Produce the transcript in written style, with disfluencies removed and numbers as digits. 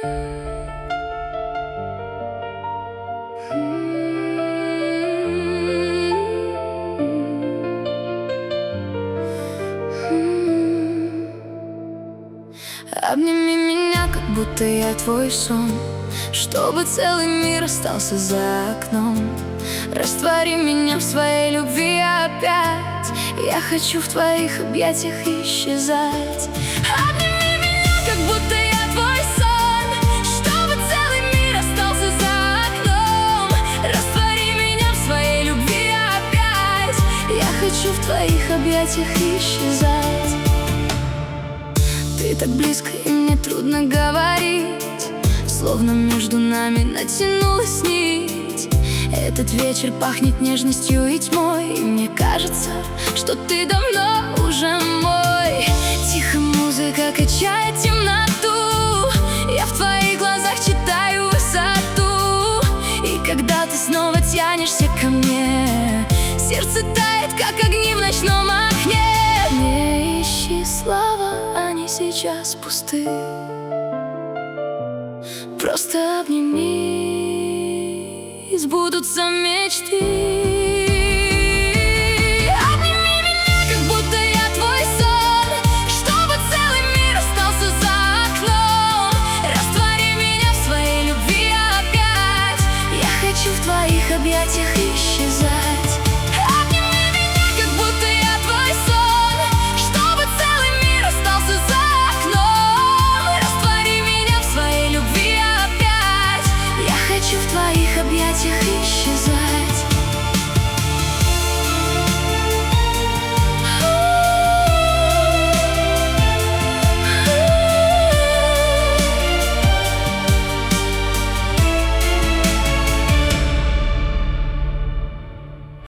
Обними меня, как будто я твой сон, чтобы целый мир остался за окном. Раствори меня в своей любви опять. Я хочу в твоих объятиях исчезать. Обними меня, как будто я твой сон, чтобы целый мир остался за окном. Раствори меня в своей любви опять. Я хочу в твоих объятиях исчезать. Ты так близко, и мне трудно говорить, словно между нами натянулась нить. Этот вечер пахнет нежностью и тьмой, и мне кажется, что ты давно уже мой. Тихо музыка качает темноту, я в твоих глазах читаю высоту. И когда ты снова тянешься ко мне, сердце тает, как огни в ночном окне. Не ищи слова, они сейчас пусты. Просто обними, сбудутся мечты.